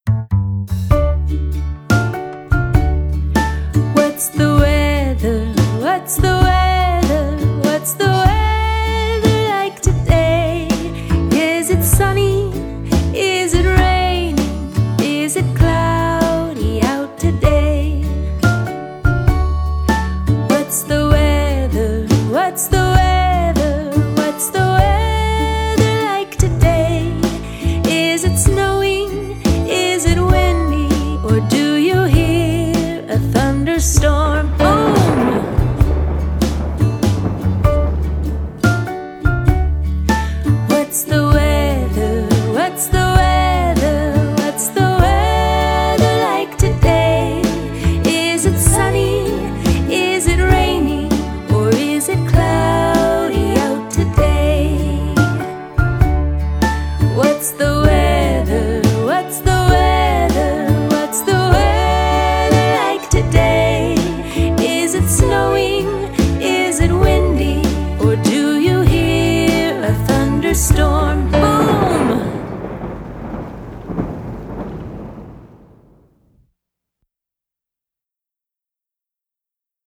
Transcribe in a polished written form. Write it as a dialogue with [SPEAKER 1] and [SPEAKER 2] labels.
[SPEAKER 1] What's the weather? What's the weather? What's the weather like today? Is it sunny? Is it raining? Is it cloudy out today? What's the weather? What's the weather? What's the weather like today? Is it snowing? Is it windy? Or do you hear a thunderstorm? Boom! What's the weather? What's the weather? What's the weather like today? Is it sunny? Is it rainy? Or is it cloudy out today? What's the weather? What's the weather? What's the weather like today? Is it snowing? Is it windy? Or do you hear a thunderstorm?